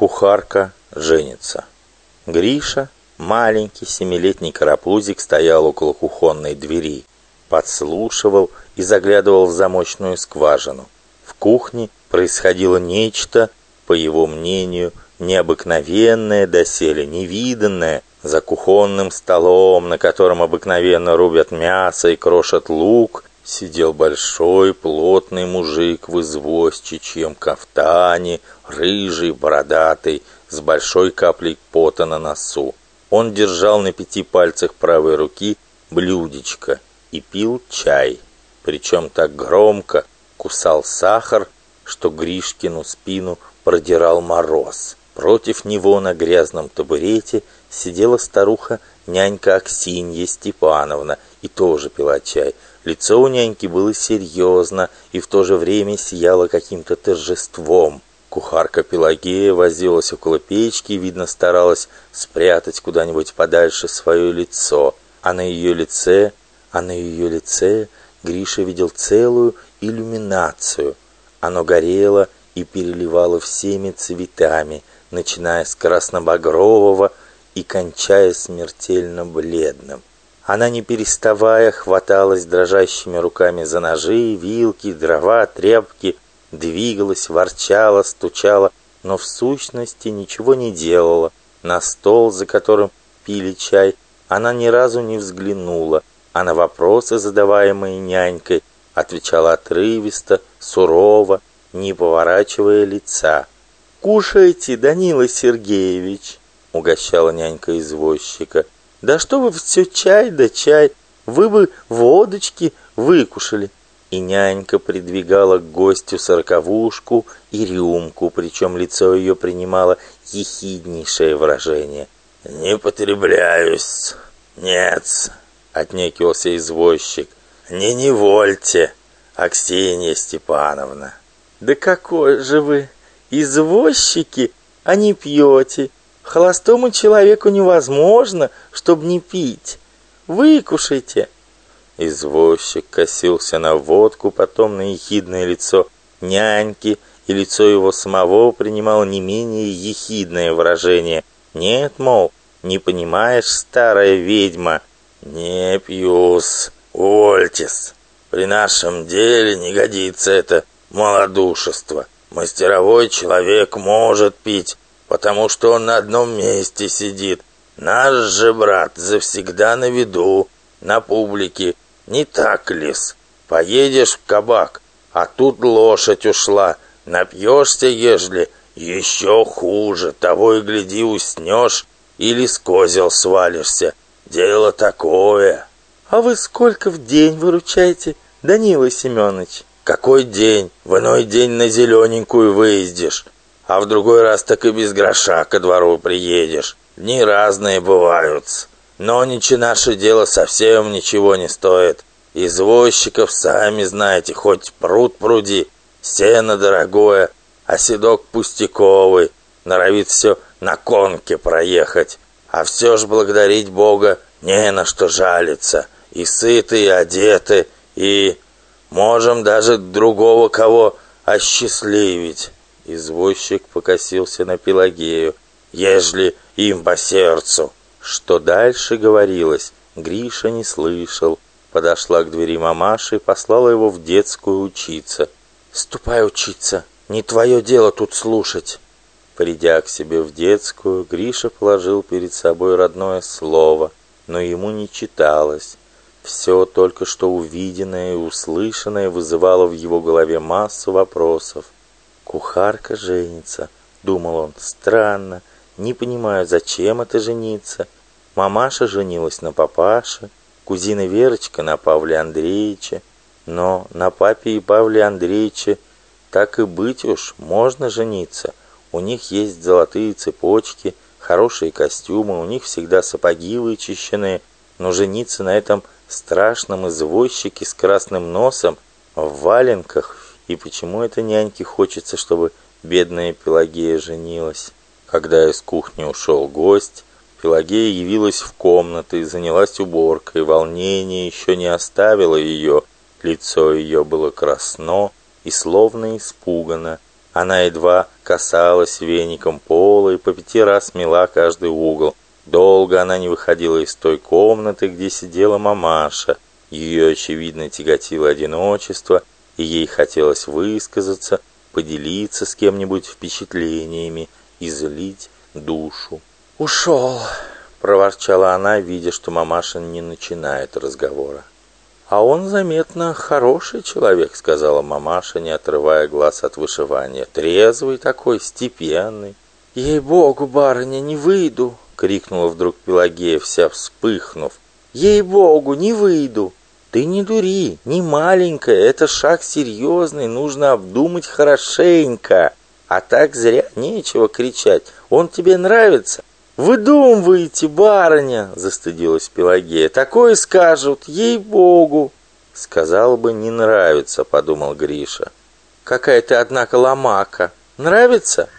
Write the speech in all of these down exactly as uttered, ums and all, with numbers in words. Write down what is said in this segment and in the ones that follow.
Кухарка женится. Гриша, маленький семилетний карапузик, стоял около кухонной двери, подслушивал и заглядывал в замочную скважину. В кухне происходило нечто, по его мнению, необыкновенное, доселе невиданное. За кухонным столом, на котором обыкновенно рубят мясо и крошат лук, сидел большой плотный мужик в извозчичьем кафтане, рыжий, бородатый, с большой каплей пота на носу. Он держал на пяти пальцах правой руки блюдечко и пил чай, причем так громко кусал сахар, что Гришкину спину продирал мороз. Против него на грязном табурете сидела старуха нянька Аксинья Степановна и тоже пила чай. Лицо у няньки было серьезно и в то же время сияло каким-то торжеством. Кухарка Пелагея возилась около печки и, видно, старалась спрятать куда-нибудь подальше свое лицо. А на ее лице, а на ее лице Гриша видел целую иллюминацию. Оно горело и переливало всеми цветами, начиная с красно-багрового и кончая смертельно бледным. Она, не переставая, хваталась дрожащими руками за ножи, вилки, дрова, тряпки, двигалась, ворчала, стучала, но в сущности ничего не делала. На стол, за которым пили чай, она ни разу не взглянула, а на вопросы, задаваемые нянькой, отвечала отрывисто, сурово, не поворачивая лица. «Кушайте, Данила Сергеевич!» — угощала нянька извозчика. «Да что вы все чай да чай! Вы бы водочки выкушали!» И нянька придвигала к гостю сороковушку и рюмку, причем лицо ее принимало ехиднейшее выражение. «Не потребляюсь, нет!» — отнекивался извозчик. «Не невольте, Аксинья Степановна!» «Да какой же вы извозчики, а не пьете! Холостому человеку невозможно, чтоб не пить! Выкушайте!» Извозчик косился на водку, потом на ехидное лицо няньки, и лицо его самого принимало не менее ехидное выражение. «Нет, мол, не понимаешь, старая ведьма?» «Не пью-с, увольтесь! При нашем деле не годится это малодушество. Мастеровой человек может пить, потому что он на одном месте сидит. Наш же брат завсегда на виду, на публике. Не так ли-с? Поедешь в кабак, а тут лошадь ушла. Напьешься, ежели, еще хуже. Того и гляди, уснешь или с козел свалишься. Дело такое». «А вы сколько в день выручаете, Данила Семенович?» «Какой день? В иной день на зелененькую выездишь, а в другой раз так и без гроша ко двору приедешь. Дни разные бывают, но ничего, наше дело совсем ничего не стоит. Извозчиков, сами знаете, хоть пруд пруди, сено дорогое, а седок пустяковый, норовит все на конке проехать. А все ж благодарить Бога не на что жалиться, и сыты, и одеты, и... можем даже другого кого осчастливить». Извозчик покосился на Пелагею. «Ежели им по сердцу». Что дальше говорилось, Гриша не слышал. Подошла к двери мамаша и послала его в детскую учиться. «Ступай учиться, не твое дело тут слушать». Придя к себе в детскую, Гриша положил перед собой родное слово, но ему не читалось. Все только что увиденное и услышанное вызывало в его голове массу вопросов. «Кухарка женится», — думал он, — «странно, не понимаю, зачем это жениться. Мамаша женилась на папаше, кузина Верочка на Павле Андреевиче, но на папе и Павле Андреевиче так и быть уж можно жениться. У них есть золотые цепочки, хорошие костюмы, у них всегда сапоги вычищенные, но жениться на этом страшном извозчике с красным носом в валенках, и почему это няньке хочется, чтобы бедная Пелагея женилась?» Когда из кухни ушел гость, Пелагея явилась в комнату и занялась уборкой. Волнение еще не оставило ее, лицо ее было красно и словно испугано. Она едва касалась веником пола и по пяти раз мела каждый угол. Долго она не выходила из той комнаты, где сидела мамаша. Ее, очевидно, тяготило одиночество, и ей хотелось высказаться, поделиться с кем-нибудь впечатлениями, излить душу. «Ушел!» — проворчала она, видя, что мамаша не начинает разговора. «А он, заметно, хороший человек», — сказала мамаша, не отрывая глаз от вышивания. «Трезвый такой, степенный». «Ей-богу, барыня, не выйду!» — крикнула вдруг Пелагея, вся вспыхнув. «Ей-богу, не выйду!» «Ты не дури, не маленькая, это шаг серьезный, нужно обдумать хорошенько. А так зря нечего кричать. Он тебе нравится?» «Выдумываете, барыня!» — застыдилась Пелагея. «Такое скажут, ей-богу!» «Сказал бы, не нравится», — подумал Гриша. «Какая ты, однако, ломака! Нравится?»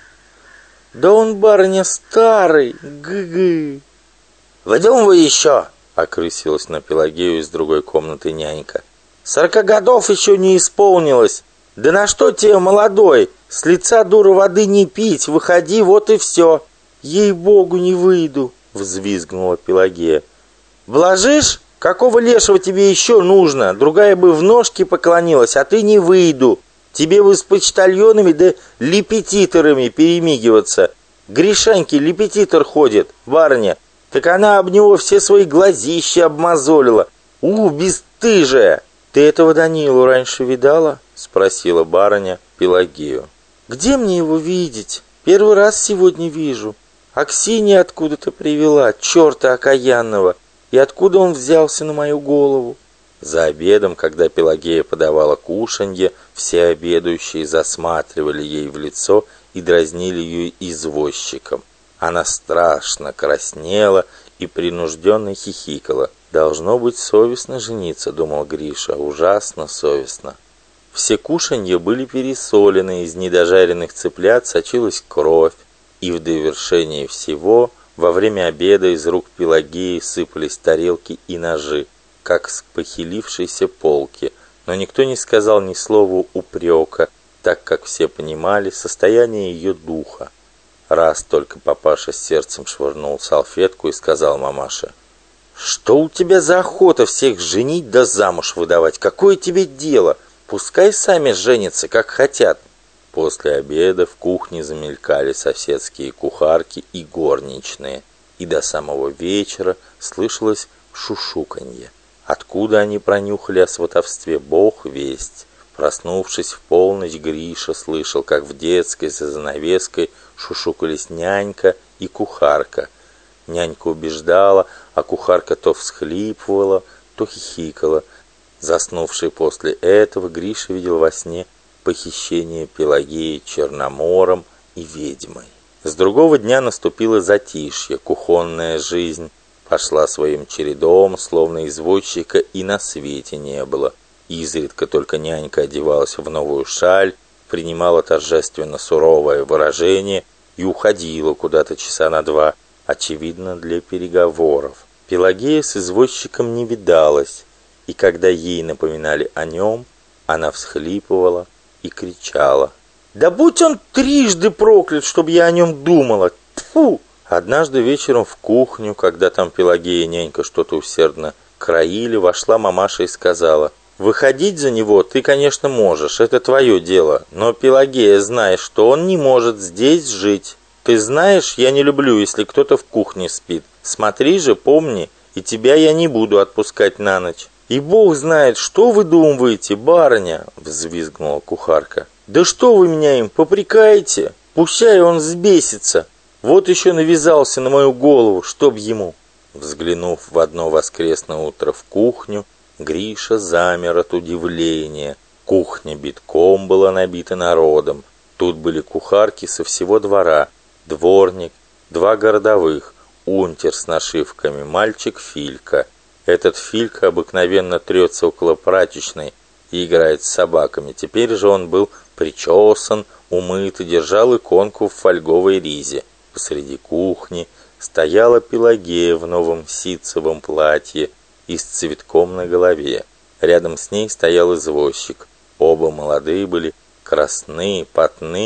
«Да он, барыня, старый! Гы-гы!» «Выдумывай еще!» — окрысилась на Пелагею из другой комнаты нянька. «Сорока годов еще не исполнилось! Да на что тебе, молодой? С лица, дура, воды не пить! Выходи, вот и все!» «Ей-богу, не выйду!» — взвизгнула Пелагея. «Блажишь? Какого лешего тебе еще нужно? Другая бы в ножки поклонилась, а ты не выйду. Тебе бы с почтальонами да лепетиторами перемигиваться. Гришаньки лепетитор ходит, барыня. Так она об него все свои глазища обмозолила. У, бесстыжая!» «Ты этого Данилу раньше видала?» — спросила барыня Пелагею. «Где мне его видеть? Первый раз сегодня вижу. Аксинья откуда-то привела, черта окаянного. И откуда он взялся на мою голову?» За обедом, когда Пелагея подавала кушанье, все обедающие засматривали ей в лицо и дразнили ее извозчиком. Она страшно краснела и принужденно хихикала. «Должно быть совестно жениться», — думал Гриша, — «ужасно совестно». Все кушанья были пересолены, из недожаренных цыплят сочилась кровь, и в довершение всего во время обеда из рук Пелагеи сыпались тарелки и ножи, как с похилившейся полки, но никто не сказал ни слова упрека, так как все понимали состояние ее духа. Раз только папаша с сердцем швырнул салфетку и сказал мамаше: «Что у тебя за охота всех женить да замуж выдавать? Какое тебе дело? Пускай сами женятся, как хотят». После обеда в кухне замелькали соседские кухарки и горничные, и до самого вечера слышалось шушуканье. Откуда они пронюхали о сватовстве, бог весть. Проснувшись в полночь, Гриша слышал, как в детской за занавеской шушукались нянька и кухарка. Нянька убеждала, а кухарка то всхлипывала, то хихикала. Заснувший после этого, Гриша видел во сне похищение Пелагеи Черномором и ведьмой. С другого дня наступило затишье, кухонная жизнь пошла своим чередом, словно извозчика и на свете не было. Изредка только нянька одевалась в новую шаль, принимала торжественно суровое выражение и уходила куда-то часа на два, очевидно, для переговоров. Пелагея с извозчиком не видалась, и когда ей напоминали о нем, она всхлипывала и кричала: «Да будь он трижды проклят, чтобы я о нем думала! Тьфу!» Однажды вечером в кухню, когда там Пелагея и нянька что-то усердно краили, вошла мамаша и сказала: «Выходить за него ты, конечно, можешь, это твое дело, но, Пелагея, знай, что он не может здесь жить. Ты знаешь, я не люблю, если кто-то в кухне спит. Смотри же, помни, и тебя я не буду отпускать на ночь». «И бог знает, что вы думаете, барыня!» — взвизгнула кухарка. «Да что вы меня им попрекаете? Пущай он взбесится! Вот еще навязался на мою голову, чтоб ему!» Взглянув в одно воскресное утро в кухню, Гриша замер от удивления. Кухня битком была набита народом. Тут были кухарки со всего двора, дворник, два городовых, унтер с нашивками, мальчик Филька. Этот Филька обыкновенно трется около прачечной и играет с собаками. Теперь же он был причесан, умыт и держал иконку в фольговой ризе. Посреди кухни стояла Пелагея в новом ситцевом платье и с цветком на голове. Рядом с ней стоял извозчик. Оба молодые были, красные, потные,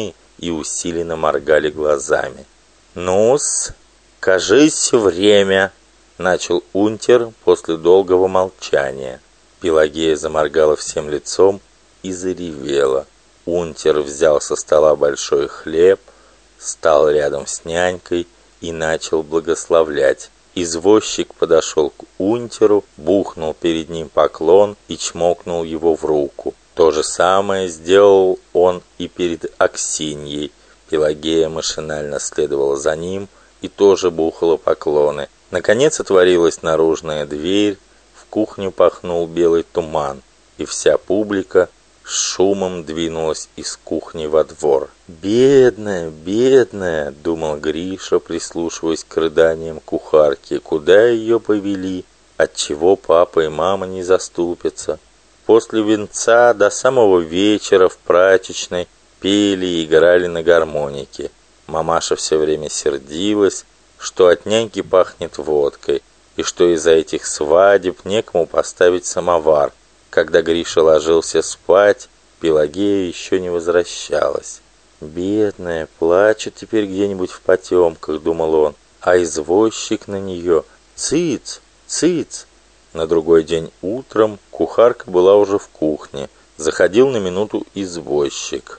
и усиленно моргали глазами. «Ну-с, кажись, время!» — начал унтер после долгого молчания. Пелагея заморгала всем лицом и заревела. Унтер взял со стола большой хлеб, стал рядом с нянькой и начал благословлять. Извозчик подошел к унтеру, бухнул перед ним поклон и чмокнул его в руку. То же самое сделал он и перед Аксиньей. Пелагея машинально следовала за ним и тоже бухала поклоны. Наконец отворилась наружная дверь, в кухню пахнул белый туман, и вся публика с шумом двинулась из кухни во двор. «Бедная, бедная!» — думал Гриша, прислушиваясь к рыданиям кухарки. «Куда ее повели? Отчего папа и мама не заступятся?» После венца до самого вечера в прачечной пели и играли на гармонике. Мамаша все время сердилась, что от няньки пахнет водкой, и что из-за этих свадеб некому поставить самовар. Когда Гриша ложился спать, Пелагея еще не возвращалась. «Бедная, плачет теперь где-нибудь в потемках», — думал он, а извозчик на нее «Цыц! Цыц!». На другой день утром кухарка была уже в кухне. Заходил на минуту извозчик.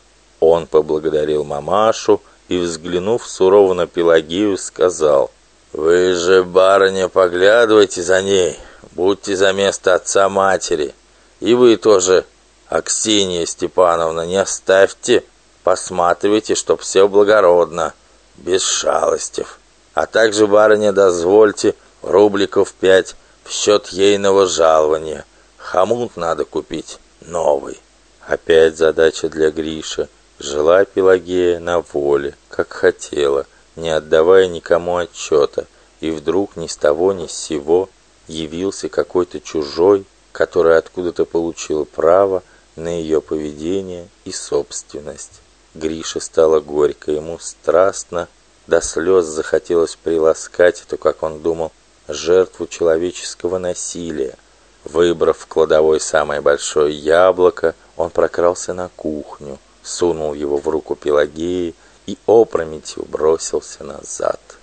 Он поблагодарил мамашу и, взглянув сурово на Пелагею, сказал: «Вы же, барыня, поглядывайте за ней, будьте за место отца матери. И вы тоже, Аксинья Степановна, не оставьте, посматривайте, чтоб все благородно, без шалостев. А также, барыня, дозвольте рубликов пять в счет ейного жалования. Хомут надо купить новый». Опять задача для Гриши. Жила Пелагея на воле, как хотела, не отдавая никому отчета, и вдруг ни с того ни с сего явился какой-то чужой, который откуда-то получил право на ее поведение и собственность. Грише стало горько, ему страстно, до слез захотелось приласкать эту, как он думал, жертву человеческого насилия. Выбрав в кладовой самое большое яблоко, он прокрался на кухню, сунул его в руку Пелагеи и опрометью бросился назад.